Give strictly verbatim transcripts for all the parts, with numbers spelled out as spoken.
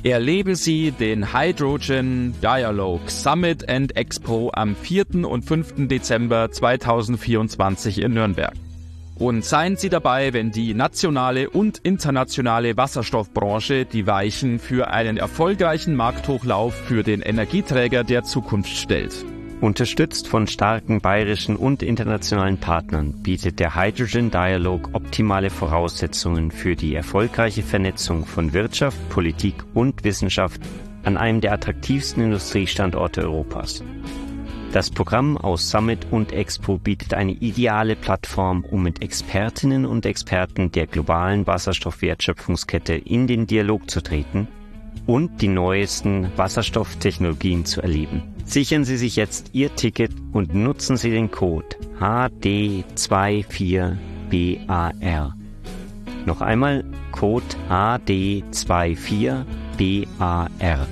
Erleben Sie den Hydrogen Dialogue Summit and Expo am vierten und fünften Dezember zweitausendvierundzwanzig in Nürnberg. Und seien Sie dabei, wenn die nationale und internationale Wasserstoffbranche die Weichen für einen erfolgreichen Markthochlauf für den Energieträger der Zukunft stellt. Unterstützt von starken bayerischen und internationalen Partnern bietet der Hydrogen Dialogue optimale Voraussetzungen für die erfolgreiche Vernetzung von Wirtschaft, Politik und Wissenschaft an einem der attraktivsten Industriestandorte Europas. Das Programm aus Summit und Expo bietet eine ideale Plattform, um mit Expertinnen und Experten der globalen Wasserstoffwertschöpfungskette in den Dialog zu treten und die neuesten Wasserstofftechnologien zu erleben. Sichern Sie sich jetzt Ihr Ticket und nutzen Sie den Code H D vierundzwanzig B A R. Noch einmal Code H D vierundzwanzig B A R.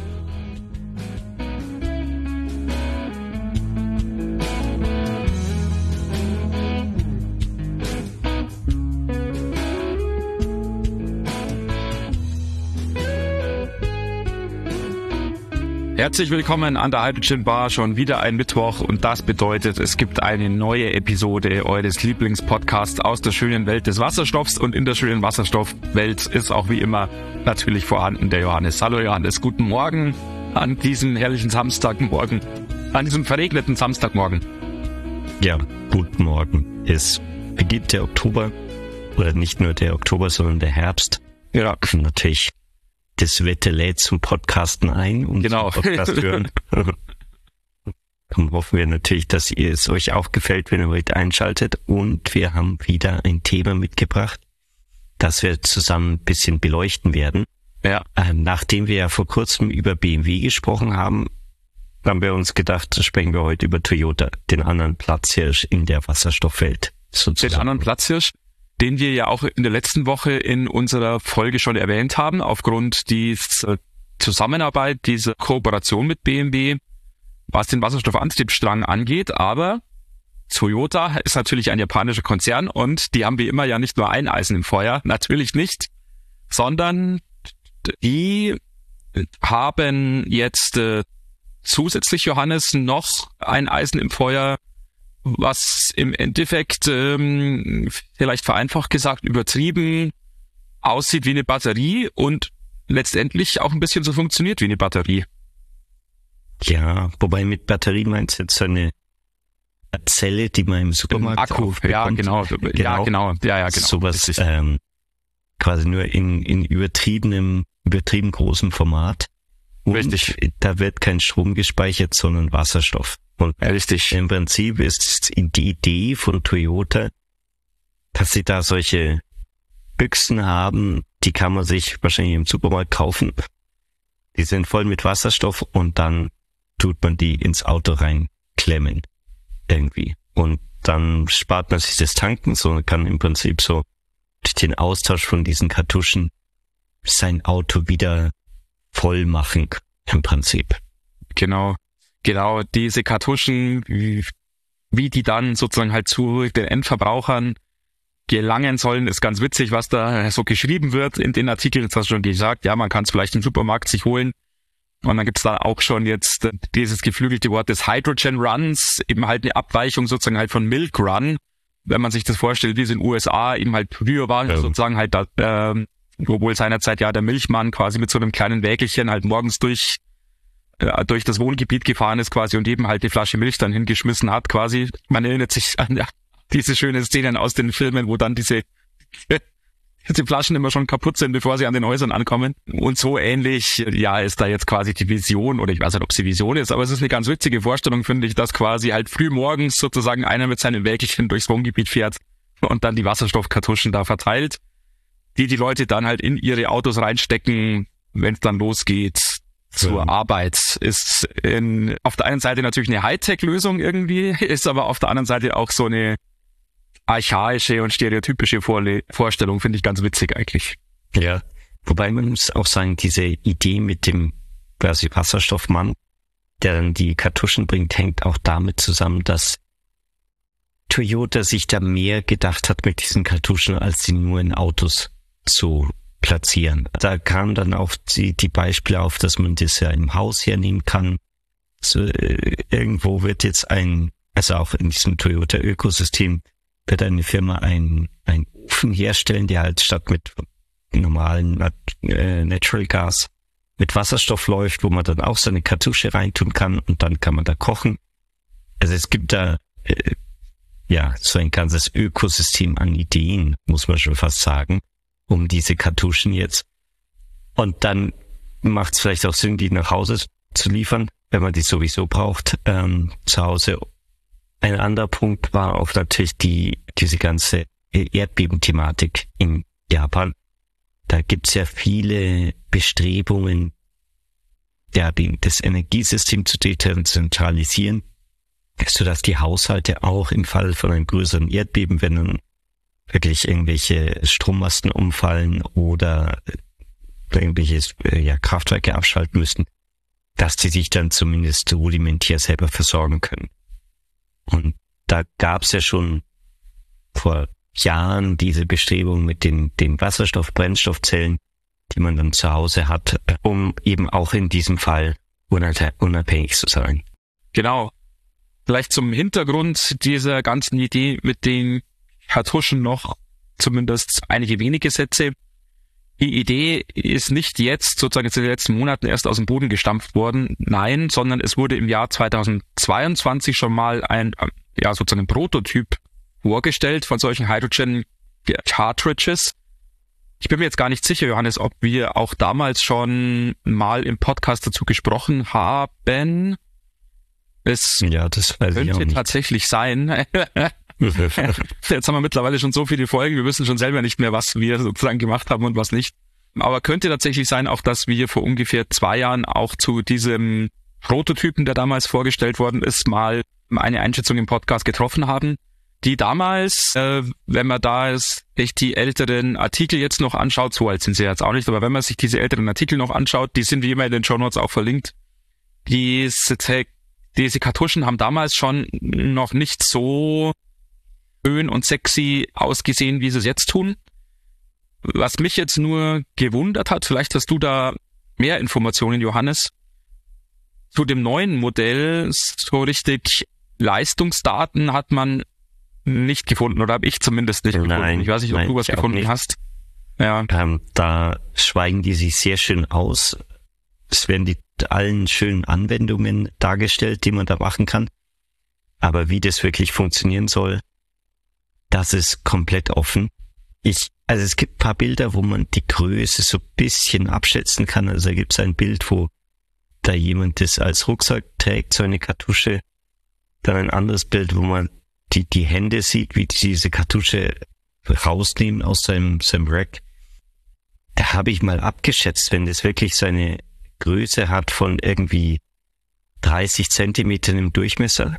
Herzlich willkommen an der Hydrogen Bar, schon wieder ein Mittwoch und das bedeutet, es gibt eine neue Episode eures Lieblingspodcasts aus der schönen Welt des Wasserstoffs und in der schönen Wasserstoffwelt ist auch wie immer natürlich vorhanden der Johannes. Hallo Johannes, guten Morgen an diesem herrlichen Samstagmorgen, an diesem verregneten Samstagmorgen. Ja, guten Morgen. Es beginnt der Oktober, oder nicht nur der Oktober, sondern der Herbst. Ja. Und natürlich das Wetter lädt zum Podcasten ein und genau. zum Podcast hören. Dann hoffen wir natürlich, dass ihr es euch auch gefällt, wenn ihr heute einschaltet. Und wir haben wieder ein Thema mitgebracht, das wir zusammen ein bisschen beleuchten werden. Ja. Ähm, nachdem wir ja vor kurzem über B M W gesprochen haben, haben wir uns gedacht, sprechen wir heute über Toyota, den anderen Platzhirsch in der Wasserstoffwelt. Sozusagen. Den anderen Platzhirsch, den wir ja auch in der letzten Woche in unserer Folge schon erwähnt haben, aufgrund dieser Zusammenarbeit, dieser Kooperation mit B M W, was den Wasserstoffantriebsstrang angeht. Aber Toyota ist natürlich ein japanischer Konzern und die haben wie immer ja nicht nur ein Eisen im Feuer, natürlich nicht, sondern die haben jetzt äh, zusätzlich, Johannes, noch ein Eisen im Feuer, was im Endeffekt, ähm, vielleicht vereinfacht gesagt, übertrieben aussieht wie eine Batterie und letztendlich auch ein bisschen so funktioniert wie eine Batterie. Ja, wobei mit Batterie meinst du jetzt so eine Zelle, die man im Supermarkt Akku, ja genau, genau, ja genau, ja ja genau. Sowas ähm, quasi nur in in übertriebenem, übertrieben großem Format. Und richtig. Da wird kein Strom gespeichert, sondern Wasserstoff. Und ja, richtig. Im Prinzip ist die Idee von Toyota, dass sie da solche Büchsen haben, die kann man sich wahrscheinlich im Supermarkt kaufen. Die sind voll mit Wasserstoff und dann tut man die ins Auto reinklemmen irgendwie. Und dann spart man sich das Tanken, so kann im Prinzip so durch den Austausch von diesen Kartuschen sein Auto wieder voll machen im Prinzip. Genau. Genau, diese Kartuschen, wie, wie die dann sozusagen halt zu den Endverbrauchern gelangen sollen, ist ganz witzig, was da so geschrieben wird in den Artikeln. Jetzt hast du schon gesagt, ja, man kann es vielleicht im Supermarkt sich holen. Und dann gibt's da auch schon jetzt dieses geflügelte Wort des Hydrogen Runs, eben halt eine Abweichung sozusagen halt von Milk Run. Wenn man sich das vorstellt, wie es in den U S A eben halt früher war, ja. sozusagen halt, da, ähm, obwohl seinerzeit ja der Milchmann quasi mit so einem kleinen Wägelchen halt morgens durch durch das Wohngebiet gefahren ist quasi und eben halt die Flasche Milch dann hingeschmissen hat quasi. Man erinnert sich an ja, diese schönen Szenen aus den Filmen, wo dann diese, diese Flaschen immer schon kaputt sind, bevor sie an den Häusern ankommen. Und so ähnlich, ja, ist da jetzt quasi die Vision, oder ich weiß nicht, ob sie Vision ist, aber es ist eine ganz witzige Vorstellung, finde ich, dass quasi halt früh morgens sozusagen einer mit seinem Wägelchen durchs Wohngebiet fährt und dann die Wasserstoffkartuschen da verteilt, die die Leute dann halt in ihre Autos reinstecken, wenn es dann losgeht. Zur Arbeit ist in, auf der einen Seite natürlich eine Hightech-Lösung irgendwie, ist aber auf der anderen Seite auch so eine archaische und stereotypische Vorle- Vorstellung, finde ich ganz witzig eigentlich. Ja, wobei man muss auch sagen, diese Idee mit dem quasi Wasserstoffmann, der dann die Kartuschen bringt, hängt auch damit zusammen, dass Toyota sich da mehr gedacht hat mit diesen Kartuschen, als sie nur in Autos zu platzieren. Da kamen dann auch die, die Beispiele auf, dass man das ja im Haus hernehmen kann. So, äh, irgendwo wird jetzt ein, also auch in diesem Toyota-Ökosystem, wird eine Firma ein, ein Ofen herstellen, der halt statt mit normalen äh, Natural Gas mit Wasserstoff läuft, wo man dann auch seine Kartusche reintun kann und dann kann man da kochen. Also es gibt da äh, ja so ein ganzes Ökosystem an Ideen, muss man schon fast sagen, um diese Kartuschen jetzt. Und dann macht es vielleicht auch Sinn, die nach Hause zu liefern, wenn man die sowieso braucht, ähm, zu Hause. Ein anderer Punkt war auch natürlich die diese ganze Erdbebenthematik in Japan. Da gibt's ja viele Bestrebungen, ja, das Energiesystem zu dezentralisieren, sodass die Haushalte auch im Fall von einem größeren Erdbeben, wenn dann wirklich irgendwelche Strommasten umfallen oder irgendwelche ja, Kraftwerke abschalten müssen, dass die sich dann zumindest rudimentär selber versorgen können. Und da gab's ja schon vor Jahren diese Bestrebung mit den, den Wasserstoff-Brennstoffzellen, die man dann zu Hause hat, um eben auch in diesem Fall unabhängig zu sein. Genau. Vielleicht zum Hintergrund dieser ganzen Idee mit den Kartuschen noch zumindest einige wenige Sätze. Die Idee ist nicht jetzt, sozusagen in den letzten Monaten erst aus dem Boden gestampft worden, nein, sondern es wurde im Jahr zweitausendzweiundzwanzig schon mal ein, ja, sozusagen ein Prototyp vorgestellt von solchen Hydrogen Cartridges. Ich bin mir jetzt gar nicht sicher, Johannes, ob wir auch damals schon mal im Podcast dazu gesprochen haben. Es ja, das weiß könnte ich auch nicht. Tatsächlich sein. Jetzt haben wir mittlerweile schon so viele Folgen, wir wissen schon selber nicht mehr, was wir sozusagen gemacht haben und was nicht. Aber könnte tatsächlich sein, auch dass wir vor ungefähr zwei Jahren auch zu diesem Prototypen, der damals vorgestellt worden ist, mal eine Einschätzung im Podcast getroffen haben, die damals, äh, wenn man da ist, sich die älteren Artikel jetzt noch anschaut, so alt sind sie jetzt auch nicht, aber wenn man sich diese älteren Artikel noch anschaut, die sind wie immer in den Shownotes auch verlinkt, diese, diese Kartuschen haben damals schon noch nicht so schön und sexy ausgesehen, wie sie es jetzt tun. Was mich jetzt nur gewundert hat, vielleicht hast du da mehr Informationen, Johannes, zu dem neuen Modell, so richtig Leistungsdaten hat man nicht gefunden, oder habe ich zumindest nicht nein, gefunden. Ich weiß nicht, ob nein, du was gefunden hast. Ja. Ähm, da schweigen die sich sehr schön aus. Es werden die allen schönen Anwendungen dargestellt, die man da machen kann. Aber wie das wirklich funktionieren soll, das ist komplett offen. Ich, also es gibt ein paar Bilder, wo man die Größe so ein bisschen abschätzen kann. Also da gibt es ein Bild, wo da jemand das als Rucksack trägt, so eine Kartusche. Dann ein anderes Bild, wo man die, die Hände sieht, wie die diese Kartusche rausnehmen aus seinem, seinem Rack. Da habe ich mal abgeschätzt, wenn das wirklich so eine Größe hat von irgendwie dreißig Zentimetern im Durchmesser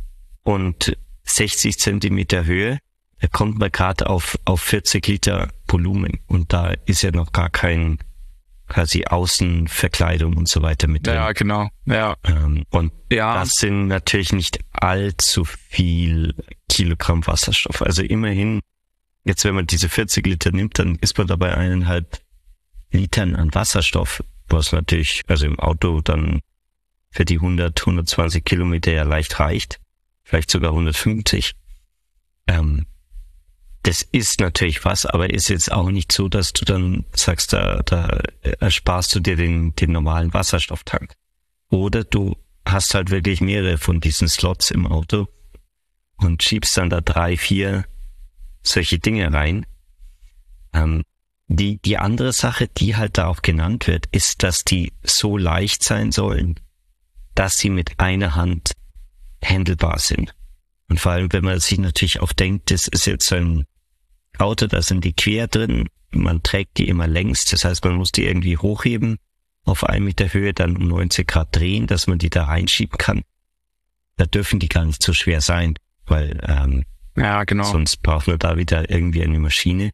und sechzig Zentimeter Höhe, da kommt man gerade auf, auf vierzig Liter Volumen. Und da ist ja noch gar kein quasi Außenverkleidung und so weiter mit drin. Ja, genau. Ja. Ähm, und ja. Das sind natürlich nicht allzu viel Kilogramm Wasserstoff. Also immerhin, jetzt wenn man diese vierzig Liter nimmt, dann ist man dabei eineinhalb Litern an Wasserstoff, was natürlich, also im Auto dann für die hundert, hundertzwanzig Kilometer ja leicht reicht. Vielleicht sogar hundertfünfzig. Ähm, Das ist natürlich was, aber ist jetzt auch nicht so, dass du dann sagst, da, da ersparst du dir den, den normalen Wasserstofftank. Oder du hast halt wirklich mehrere von diesen Slots im Auto und schiebst dann da drei, vier solche Dinge rein. Ähm, die, die andere Sache, die halt da auch genannt wird, ist, dass die so leicht sein sollen, dass sie mit einer Hand handelbar sind. Und vor allem, wenn man sich natürlich auch denkt, das ist jetzt so ein Auto, da sind die quer drin, man trägt die immer längs, das heißt, man muss die irgendwie hochheben, auf einen Meter Höhe dann um neunzig Grad drehen, dass man die da reinschieben kann. Da dürfen die gar nicht so schwer sein, weil ähm, ja, genau. sonst braucht man da wieder irgendwie eine Maschine.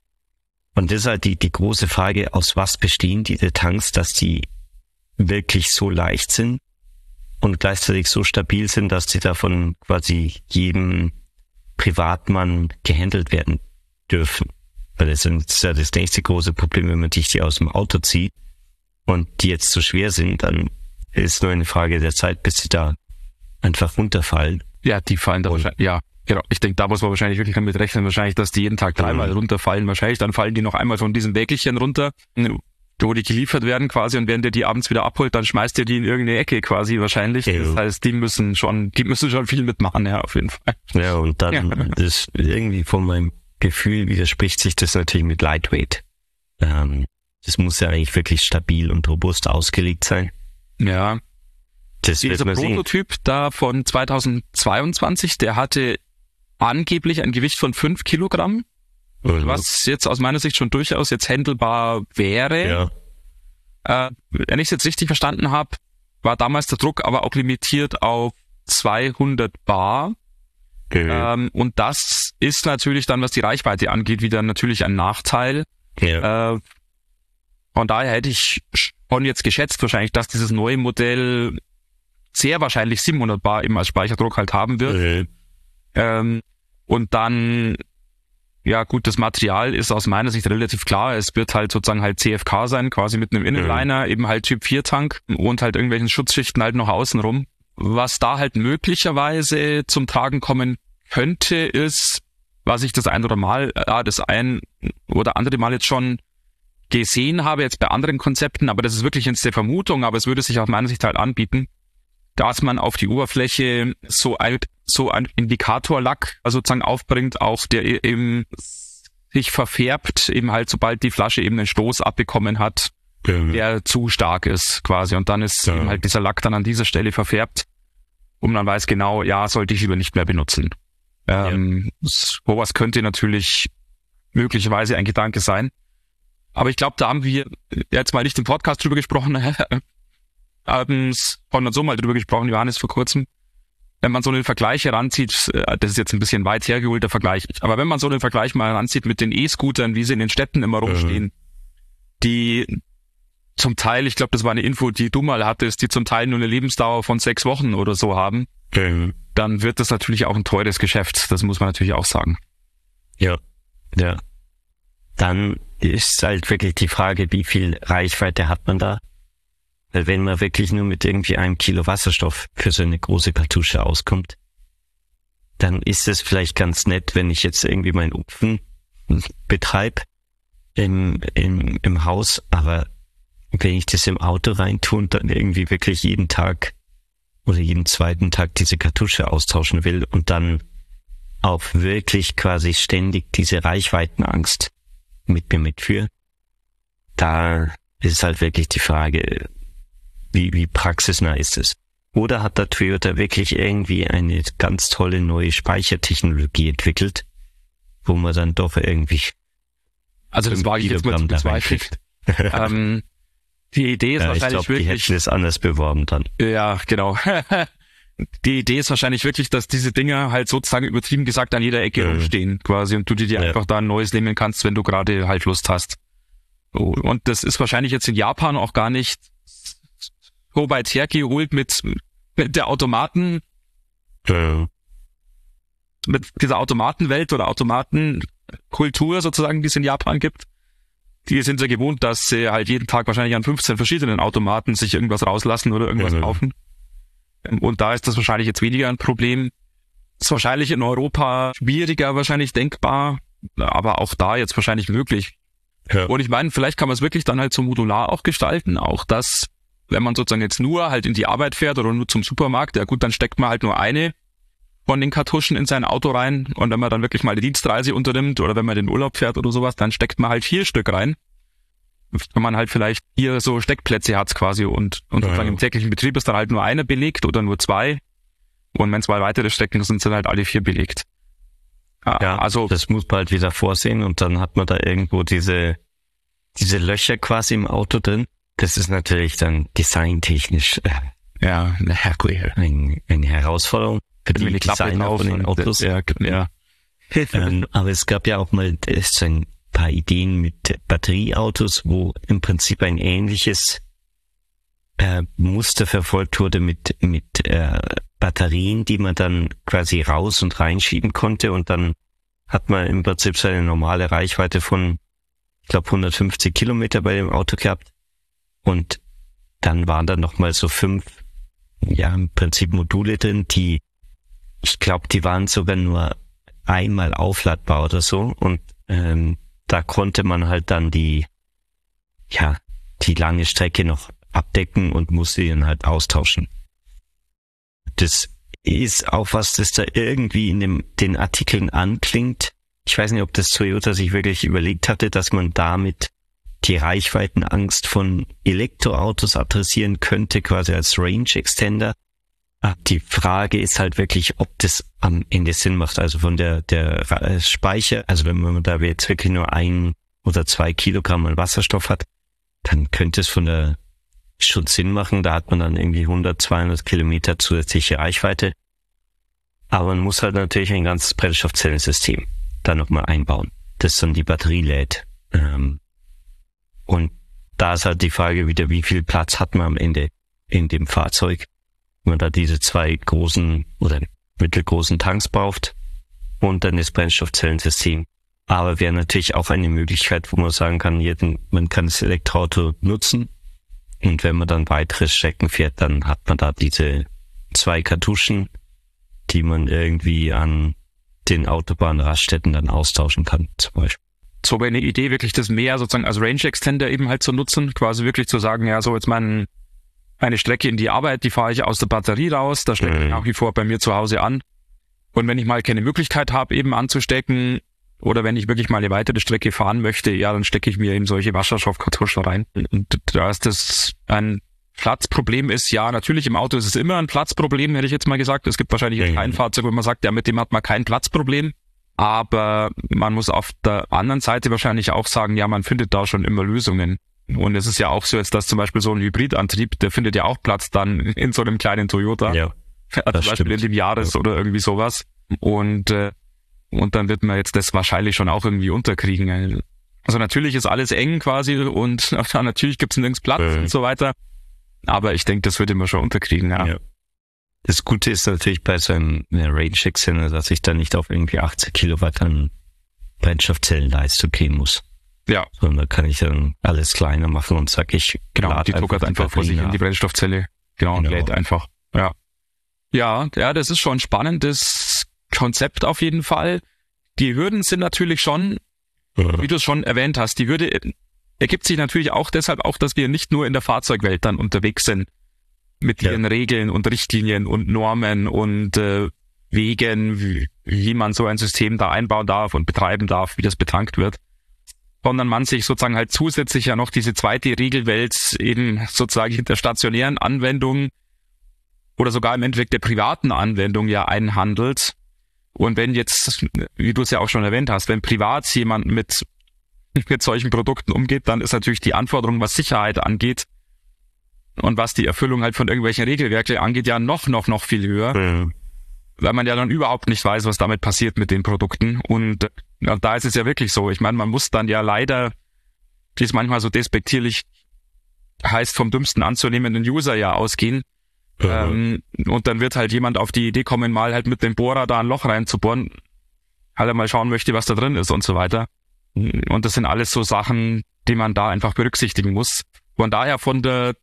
Und das ist halt die, die große Frage, aus was bestehen diese Tanks, dass die wirklich so leicht sind und gleichzeitig so stabil sind, dass die davon quasi jedem Privatmann gehandelt werden dürfen. Weil das ist ja das nächste große Problem, wenn man dich die aus dem Auto zieht und die jetzt zu schwer sind, dann ist nur eine Frage der Zeit, bis sie da einfach runterfallen. Ja, die fallen da wahrscheinlich, ja. Genau. Ich denke, da muss man wahrscheinlich wirklich damit rechnen, wahrscheinlich, dass die jeden Tag dreimal mhm. runterfallen. Wahrscheinlich, dann fallen die noch einmal von diesem Wägelchen runter, wo die geliefert werden quasi, und wenn der die abends wieder abholt, dann schmeißt der die in irgendeine Ecke quasi wahrscheinlich. Ja. Das heißt, die müssen schon, die müssen schon viel mitmachen, ja, auf jeden Fall. Ja, und dann ja. Das irgendwie von meinem Gefühl widerspricht sich das natürlich mit Lightweight. Ähm, das muss ja eigentlich wirklich stabil und robust ausgelegt sein. Ja. Das Dieser Prototyp sehen. Da von zweitausendzweiundzwanzig, der hatte angeblich ein Gewicht von fünf Kilogramm, mhm. was jetzt aus meiner Sicht schon durchaus jetzt handelbar wäre. Ja. Äh, wenn ich es jetzt richtig verstanden habe, war damals der Druck aber auch limitiert auf zweihundert Bar. Mhm. Ähm, und das ist natürlich dann, was die Reichweite angeht, wieder natürlich ein Nachteil. Ja. Äh, von daher hätte ich schon jetzt geschätzt wahrscheinlich, dass dieses neue Modell sehr wahrscheinlich siebenhundert Bar eben als Speicherdruck halt haben wird. Mhm. Ähm, und dann, ja gut, das Material ist aus meiner Sicht relativ klar. Es wird halt sozusagen halt C F K sein, quasi mit einem Innenliner, mhm. eben halt Typ vier Tank und halt irgendwelchen Schutzschichten halt noch außenrum. Was da halt möglicherweise zum Tragen kommen könnte, ist, was ich das ein oder mal, äh, das ein oder andere Mal jetzt schon gesehen habe, jetzt bei anderen Konzepten, aber das ist wirklich jetzt der Vermutung, aber es würde sich aus meiner Sicht halt anbieten, dass man auf die Oberfläche so ein, so ein Indikatorlack sozusagen aufbringt, auch der eben sich verfärbt, eben halt sobald die Flasche eben einen Stoß abbekommen hat, ja. der zu stark ist quasi. Und dann ist ja. eben halt dieser Lack dann an dieser Stelle verfärbt und man weiß genau, ja, sollte ich lieber nicht mehr benutzen. Ähm, ja. Sowas könnte natürlich möglicherweise ein Gedanke sein. Aber ich glaube, da haben wir jetzt mal nicht im Podcast drüber gesprochen, abends von und so mal drüber gesprochen, Johannes, vor kurzem. Wenn man so einen Vergleich heranzieht, das ist jetzt ein bisschen weit hergeholter Vergleich, aber wenn man so einen Vergleich mal heranzieht mit den E-Scootern, wie sie in den Städten immer rumstehen, mhm. die zum Teil, ich glaube, das war eine Info, die du mal hattest, die zum Teil nur eine Lebensdauer von sechs Wochen oder so haben, mhm. dann wird das natürlich auch ein teures Geschäft. Das muss man natürlich auch sagen. Ja, ja. Dann ist halt wirklich die Frage, wie viel Reichweite hat man da? Weil wenn man wirklich nur mit irgendwie einem Kilo Wasserstoff für so eine große Kartusche auskommt, dann ist es vielleicht ganz nett, wenn ich jetzt irgendwie meinen Ofen betreibe im, im, im Haus, aber wenn ich das im Auto reintue und dann irgendwie wirklich jeden Tag oder jeden zweiten Tag diese Kartusche austauschen will und dann auch wirklich quasi ständig diese Reichweitenangst mit mir mitführe, da ist halt wirklich die Frage, wie, wie praxisnah ist es? Oder hat der Toyota wirklich irgendwie eine ganz tolle neue Speichertechnologie entwickelt, wo man dann doch irgendwie... Also das wage ich jetzt mal zu bezweifeln. ähm, die Idee ist ja, wahrscheinlich ich glaub, wirklich... die hätten es anders beworben dann. Ja, genau. Die Idee ist wahrscheinlich wirklich, dass diese Dinger halt sozusagen übertrieben gesagt an jeder Ecke mhm. rumstehen quasi und du dir, dir ja. einfach da ein neues nehmen kannst, wenn du gerade halt Lust hast. Und das ist wahrscheinlich jetzt in Japan auch gar nicht so weit hergeholt mit, mit der Automaten, ja. mit dieser Automatenwelt oder Automatenkultur sozusagen, die es in Japan gibt. Die sind ja gewohnt, dass sie halt jeden Tag wahrscheinlich an fünfzehn verschiedenen Automaten sich irgendwas rauslassen oder irgendwas ja. kaufen. Und da ist das wahrscheinlich jetzt weniger ein Problem. Ist wahrscheinlich in Europa schwieriger, wahrscheinlich denkbar, aber auch da jetzt wahrscheinlich möglich. Ja. Und ich meine, vielleicht kann man es wirklich dann halt so modular auch gestalten, auch das, wenn man sozusagen jetzt nur halt in die Arbeit fährt oder nur zum Supermarkt, ja gut, dann steckt man halt nur eine von den Kartuschen in sein Auto rein und wenn man dann wirklich mal die Dienstreise unternimmt oder wenn man in den Urlaub fährt oder sowas, dann steckt man halt vier Stück rein. Wenn man halt vielleicht hier so Steckplätze hat quasi und, und ja, sozusagen ja. im täglichen Betrieb ist dann halt nur eine belegt oder nur zwei und wenn zwei weitere Stecken sind, sind halt alle vier belegt. Ja, also das muss man halt wieder vorsehen und dann hat man da irgendwo diese diese Löcher quasi im Auto drin. Das ist natürlich dann designtechnisch äh, ja, ein, eine Herausforderung für die, die Designer von den Autos. Ja, ja. ähm, aber es gab ja auch mal so ein paar Ideen mit Batterieautos, wo im Prinzip ein ähnliches äh, Muster verfolgt wurde mit mit äh, Batterien, die man dann quasi raus und reinschieben konnte und dann hat man im Prinzip seine normale Reichweite von, ich glaube, hundertfünfzig Kilometer bei dem Auto gehabt. Und dann waren da nochmal so fünf, ja, im Prinzip Module drin, die, ich glaube, die waren sogar nur einmal aufladbar oder so. Und ähm, da konnte man halt dann die, ja, die lange Strecke noch abdecken und musste ihn dann halt austauschen. Das ist auch was, das da irgendwie in dem, den Artikeln anklingt. Ich weiß nicht, ob das Toyota sich wirklich überlegt hatte, dass man damit die Reichweitenangst von Elektroautos adressieren könnte, quasi als Range Extender. Die Frage ist halt wirklich, ob das am Ende Sinn macht. Also von der, der Speicher, also wenn man da jetzt wirklich nur ein oder zwei Kilogramm an Wasserstoff hat, dann könnte es von der schon Sinn machen. Da hat man dann irgendwie hundert, zweihundert Kilometer zusätzliche Reichweite. Aber man muss halt natürlich ein ganzes Brennstoffzellensystem da nochmal einbauen, das dann die Batterie lädt. Und da ist halt die Frage wieder, wie viel Platz hat man am Ende in dem Fahrzeug, wenn man da diese zwei großen oder mittelgroßen Tanks braucht und dann das Brennstoffzellensystem. Aber wäre natürlich auch eine Möglichkeit, wo man sagen kann, jeden, man kann das Elektroauto nutzen. Und wenn man dann weitere Strecken fährt, dann hat man da diese zwei Kartuschen, die man irgendwie an den Autobahnraststätten dann austauschen kann, zum Beispiel. So wäre eine Idee, wirklich das mehr sozusagen als Range Extender eben halt zu nutzen, quasi wirklich zu sagen, ja, so jetzt mein, eine Strecke in die Arbeit, die fahre ich aus der Batterie raus, da stecke ich nach wie vor bei mir zu Hause an. Und wenn ich mal keine Möglichkeit habe, eben anzustecken, oder wenn ich wirklich mal eine weitere Strecke fahren möchte, ja, dann stecke ich mir eben solche Wasserstoffkartuschen rein. Und da ist das ein Platzproblem ist, ja, natürlich im Auto ist es immer ein Platzproblem, hätte ich jetzt mal gesagt. Es gibt wahrscheinlich ja, kein ja. Fahrzeug, wo man sagt, ja, mit dem hat man kein Platzproblem. Aber man muss auf der anderen Seite wahrscheinlich auch sagen, ja, man findet da schon immer Lösungen. Und es ist ja auch so jetzt, dass zum Beispiel so ein Hybridantrieb, der findet ja auch Platz dann in so einem kleinen Toyota. Ja, zum Beispiel stimmt. In dem Jahres ja. oder irgendwie sowas. Und äh, Und dann wird man jetzt das wahrscheinlich schon auch irgendwie unterkriegen. Also natürlich ist alles eng quasi und natürlich gibt es nirgends Platz mhm. und so weiter. Aber ich denke, das würde man schon unterkriegen, ja. ja. Das Gute ist natürlich bei so einem Range Extender, dass ich da nicht auf irgendwie achtzig Kilowatt an Brennstoffzellenleistung gehen muss. Ja. Sondern da kann ich dann alles kleiner machen und sag ich, genau, die tuckert einfach vor sich in die Brennstoffzelle. Genau, und genau. lädt einfach. Ja. Ja, ja, das ist schon ein spannendes Konzept auf jeden Fall. Die Hürden sind natürlich schon, ja. wie du es schon erwähnt hast, die Hürde ergibt sich natürlich auch deshalb auch, dass wir nicht nur in der Fahrzeugwelt dann unterwegs sind mit ja. ihren Regeln und Richtlinien und Normen und äh, Wegen, wie, wie man so ein System da einbauen darf und betreiben darf, wie das betankt wird, sondern man sich sozusagen halt zusätzlich ja noch diese zweite Regelwelt eben sozusagen in der stationären Anwendung oder sogar im Endeffekt der privaten Anwendung ja einhandelt. Und wenn jetzt, wie du es ja auch schon erwähnt hast, wenn privat jemand mit, mit solchen Produkten umgeht, dann ist natürlich die Anforderung, was Sicherheit angeht und was die Erfüllung halt von irgendwelchen Regelwerken angeht, ja noch, noch, noch viel höher. Mhm. Weil man ja dann überhaupt nicht weiß, was damit passiert mit den Produkten. Und ja, da ist es ja wirklich so. Ich meine, man muss dann ja leider, wie es manchmal so despektierlich heißt, vom dümmsten anzunehmenden User ja ausgehen. Mhm. Ähm, und dann wird halt jemand auf die Idee kommen, mal halt mit dem Bohrer da ein Loch reinzubohren, halt mal schauen möchte, was da drin ist und so weiter. Und das sind alles so Sachen, die man da einfach berücksichtigen muss. Von daher von der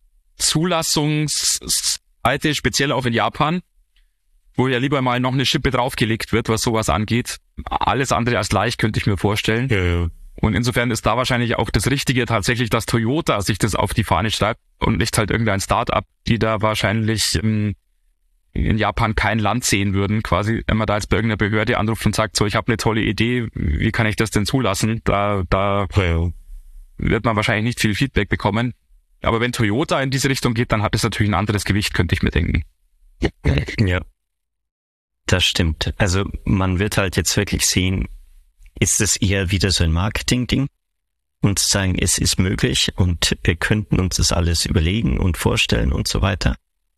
Zulassungsseite, speziell auch in Japan, wo ja lieber mal noch eine Schippe draufgelegt wird, was sowas angeht. Alles andere als leicht, könnte ich mir vorstellen. Ja, ja. Und insofern ist da wahrscheinlich auch das Richtige tatsächlich, dass Toyota sich das auf die Fahne schreibt und nicht halt irgendein Start-up, die da wahrscheinlich in, in Japan kein Land sehen würden, quasi, wenn man da jetzt bei irgendeiner Behörde anruft und sagt, so, ich habe eine tolle Idee, wie kann ich das denn zulassen? Da, da ja. wird man wahrscheinlich nicht viel Feedback bekommen. Aber wenn Toyota in diese Richtung geht, dann hat es natürlich ein anderes Gewicht, könnte ich mir denken. Ja, das stimmt. Also man wird halt jetzt wirklich sehen, ist es eher wieder so ein Marketing-Ding und zu sagen, es ist möglich und wir könnten uns das alles überlegen und vorstellen und so weiter.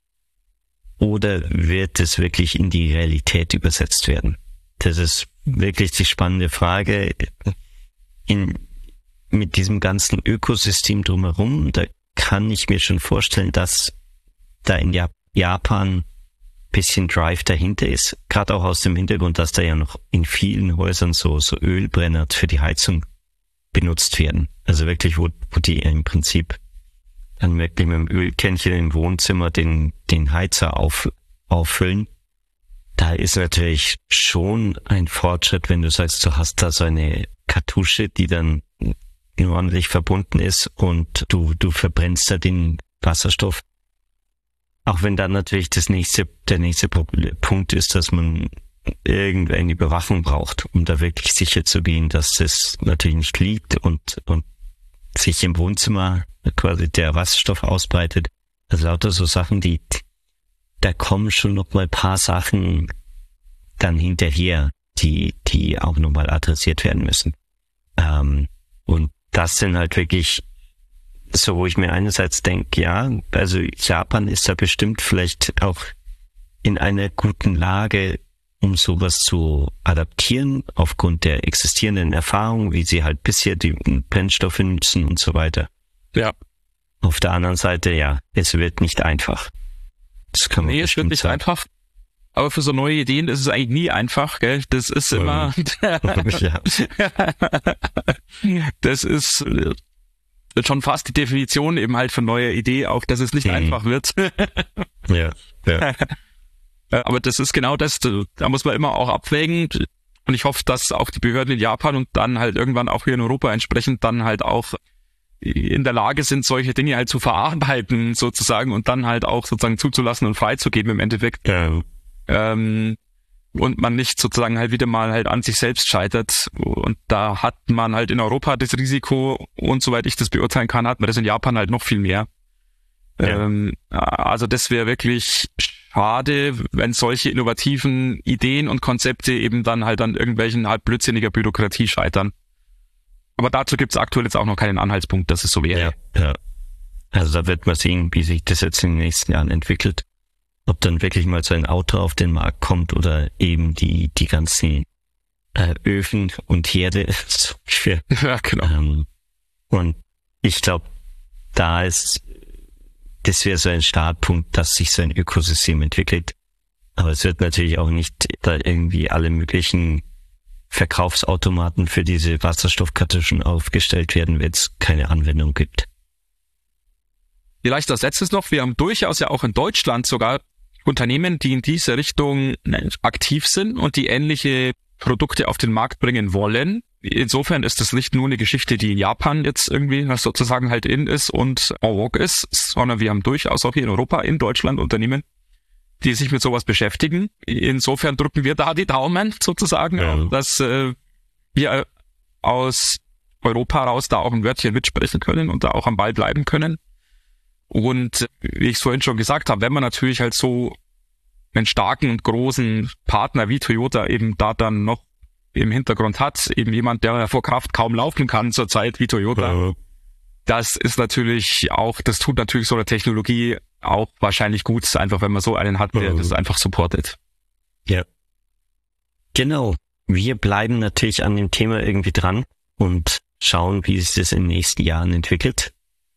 Oder wird es wirklich in die Realität übersetzt werden? Das ist wirklich die spannende Frage. In, mit diesem ganzen Ökosystem drumherum, da kann ich mir schon vorstellen, dass da in Japan bisschen Drive dahinter ist. Gerade auch aus dem Hintergrund, dass da ja noch in vielen Häusern so, so Ölbrenner für die Heizung benutzt werden. Also wirklich, wo, wo die im Prinzip dann wirklich mit dem Ölkännchen im Wohnzimmer den, den Heizer auf, auffüllen. Da ist natürlich schon ein Fortschritt, wenn du sagst, du hast da so eine Kartusche, die dann ordentlich verbunden ist und du, du verbrennst da den Wasserstoff. Auch wenn dann natürlich das nächste, der nächste Punkt ist, dass man irgendeine Überwachung braucht, um da wirklich sicher zu gehen, dass das natürlich nicht liegt und, und sich im Wohnzimmer quasi der Wasserstoff ausbreitet. Also lauter so Sachen, die, da kommen schon noch mal ein paar Sachen dann hinterher, die, die auch nochmal adressiert werden müssen. Ähm, und das sind halt wirklich so, wo ich mir einerseits denke, ja, also Japan ist da bestimmt vielleicht auch in einer guten Lage, um sowas zu adaptieren, aufgrund der existierenden Erfahrung, wie sie halt bisher die Brennstoffe nutzen und so weiter. Ja. Auf der anderen Seite, ja, es wird nicht einfach. Das kann man nee, es wird nicht sagen. einfach. Aber für so neue Ideen ist es eigentlich nie einfach, gell? Das ist ähm. immer, ja. das ist schon fast die Definition eben halt für neue Idee, auch dass es nicht mhm. einfach wird. ja, ja. Aber das ist genau das, da muss man immer auch abwägen. Und ich hoffe, dass auch die Behörden in Japan und dann halt irgendwann auch hier in Europa entsprechend dann halt auch in der Lage sind, solche Dinge halt zu verarbeiten sozusagen und dann halt auch sozusagen zuzulassen und freizugeben im Endeffekt. Ja. Ähm, und man nicht sozusagen halt wieder mal halt an sich selbst scheitert. Und da hat man halt in Europa das Risiko und soweit ich das beurteilen kann, hat man das in Japan halt noch viel mehr. Ja. Ähm, also das wäre wirklich schade, wenn solche innovativen Ideen und Konzepte eben dann halt an irgendwelchen halt blödsinniger Bürokratie scheitern. Aber dazu gibt es aktuell jetzt auch noch keinen Anhaltspunkt, dass es so wäre. Ja, ja. Also da wird man sehen, wie sich das jetzt in den nächsten Jahren entwickelt. Ob dann wirklich mal so ein Auto auf den Markt kommt oder eben die die ganzen äh, Öfen und Herde. So schwer. Ja, genau. Ähm, und ich glaube, da ist, das wäre so ein Startpunkt, dass sich so ein Ökosystem entwickelt. Aber es wird natürlich auch nicht da irgendwie alle möglichen Verkaufsautomaten für diese Wasserstoffkartuschen aufgestellt werden, wenn es keine Anwendung gibt. Vielleicht als letztes noch, wir haben durchaus ja auch in Deutschland sogar Unternehmen, die in diese Richtung aktiv sind und die ähnliche Produkte auf den Markt bringen wollen. Insofern ist das nicht nur eine Geschichte, die in Japan jetzt irgendwie sozusagen halt in ist und en vogue ist, sondern wir haben durchaus auch hier in Europa, in Deutschland Unternehmen, die sich mit sowas beschäftigen. Insofern drücken wir da die Daumen sozusagen, ja. dass äh, wir aus Europa raus da auch ein Wörtchen mitsprechen können und da auch am Ball bleiben können. Und wie ich es vorhin schon gesagt habe, wenn man natürlich halt so einen starken und großen Partner wie Toyota eben da dann noch im Hintergrund hat, eben jemand, der vor Kraft kaum laufen kann zurzeit wie Toyota, ja. das ist natürlich auch, das tut natürlich so eine Technologie auch wahrscheinlich gut, einfach wenn man so einen hat, der ja. das einfach supportet. Ja. Genau. Wir bleiben natürlich an dem Thema irgendwie dran und schauen, wie sich das in den nächsten Jahren entwickelt.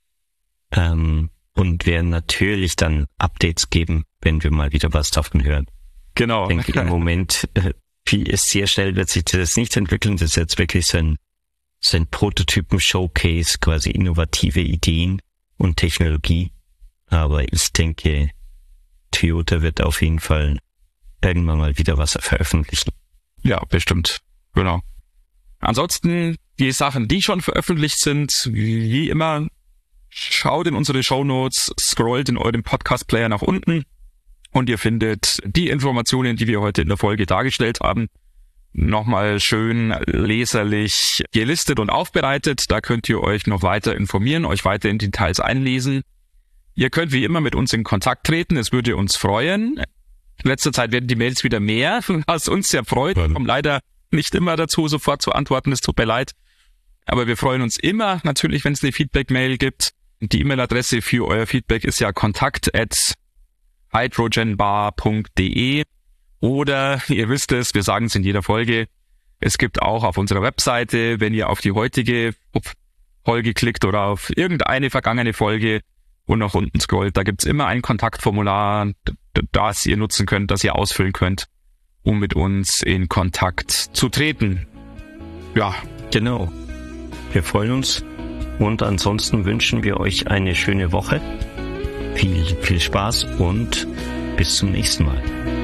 Ähm, Und werden natürlich dann Updates geben, wenn wir mal wieder was davon hören. Genau. Ich denke, im Moment, äh, viel ist sehr schnell wird sich das nicht entwickeln. Das ist jetzt wirklich so ein, so ein Prototypen-Showcase, quasi innovative Ideen und Technologie. Aber ich denke, Toyota wird auf jeden Fall irgendwann mal wieder was veröffentlichen. Ja, bestimmt. Genau. Ansonsten, die Sachen, die schon veröffentlicht sind, wie immer, schaut in unsere Shownotes, scrollt in eurem Podcast-Player nach unten und ihr findet die Informationen, die wir heute in der Folge dargestellt haben, nochmal schön leserlich gelistet und aufbereitet. Da könnt ihr euch noch weiter informieren, euch weiter in Details einlesen. Ihr könnt wie immer mit uns in Kontakt treten, es würde uns freuen. In letzter Zeit werden die Mails wieder mehr, was uns sehr freut. Wir kommen leider nicht immer dazu, sofort zu antworten, es tut mir leid. Aber wir freuen uns immer natürlich, wenn es eine Feedback-Mail gibt. Die E-Mail-Adresse für euer Feedback ist ja kontakt at hydrogenbar punkt de oder ihr wisst es, wir sagen es in jeder Folge, es gibt auch auf unserer Webseite, wenn ihr auf die heutige Folge klickt oder auf irgendeine vergangene Folge, und nach unten scrollt, da gibt's immer ein Kontaktformular, das ihr nutzen könnt, das ihr ausfüllen könnt, um mit uns in Kontakt zu treten. Ja, genau. Wir freuen uns und ansonsten wünschen wir euch eine schöne Woche. Viel, viel Spaß und bis zum nächsten Mal.